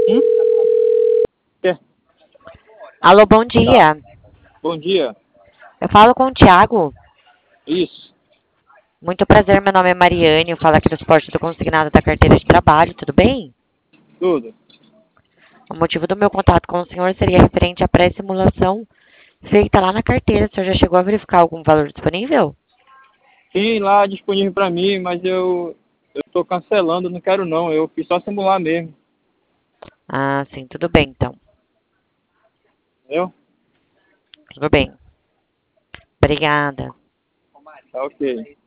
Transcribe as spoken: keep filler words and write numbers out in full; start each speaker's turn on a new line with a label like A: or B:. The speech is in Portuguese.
A: Hum? É.
B: Alô, bom dia.
A: Bom dia.
B: Eu falo com o Thiago.
A: Isso.
B: Muito prazer, meu nome é Mariane. Eu falo aqui do suporte do consignado da carteira de trabalho, tudo bem?
A: Tudo.
B: O motivo do meu contato com o senhor seria referente à pré-simulação feita lá na carteira. O senhor já chegou a verificar algum valor disponível?
A: Tem lá disponível para mim, mas eu eu tô cancelando, não quero não. Eu fiz só simular mesmo.
B: Ah, sim, tudo bem então.
A: Entendeu?
B: Tudo bem. Obrigada.
A: Tá ok.